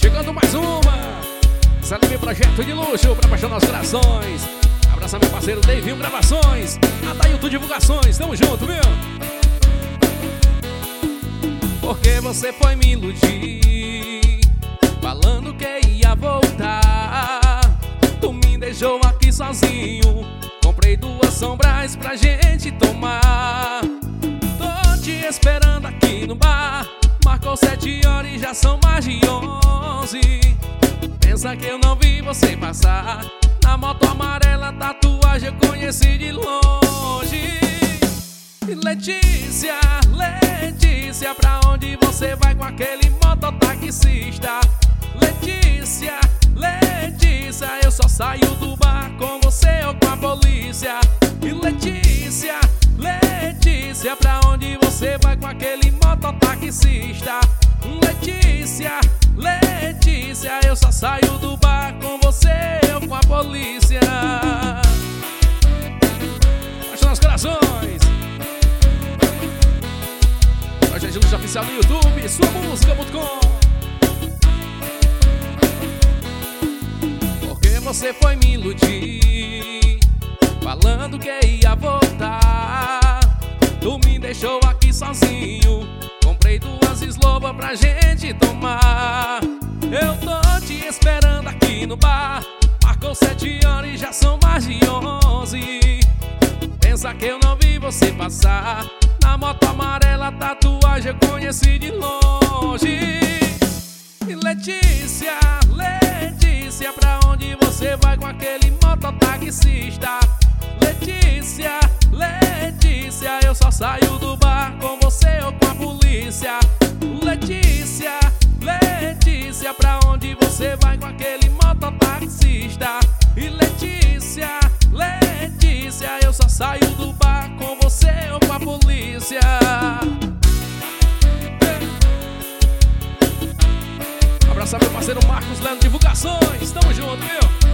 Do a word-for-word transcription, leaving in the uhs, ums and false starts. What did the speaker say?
Chegando mais uma. Celebre projeto de luxo pra apaixonar os corações. Abraça meu parceiro Davinho Gravações, Adailton Divulgações, tamo junto, viu? Porque você foi me iludir, falando que ia voltar. Tu me deixou aqui sozinho, comprei duas sombras pra gente tomar. Tô te esperando aqui no bar, marcou sete horas e já são mais de onze. Pensa que eu não vi você passar, na moto amarela, tatuagem eu conheci de longe. Letícia, Letícia, pra onde você vai com aquele mototaxista? Letícia, Letícia, eu só saio do bar com você ou com a polícia. E Letícia, Letícia, pra onde você vai com aquele mototaxista? Letícia, Letícia, eu só saio do bar com você ou com a polícia. Baixa nos corações. Hoje é de Luxo Oficial no YouTube, sua música ponto com. Porque você foi me iludir, falando que ia voltar. Tu me deixou aqui sozinho, comprei duas eslovas pra gente tomar. Eu tô te esperando aqui no bar, marcou sete horas e já são mais de onze. Pensa que eu não vi você passar, na moto amarela, tatuagem eu conheci de longe. E Letícia, Letícia, pra onde você vai com aquele mototaxista? Letícia, Letícia, eu só saio do bar com você ou com a polícia. Letícia, Letícia, pra onde você vai com aquele mototaxista? E Letícia, Letícia, eu só saio do bar com você ou com a polícia. Abraçar meu parceiro Marcos Leno Divulgações, tamo junto, viu?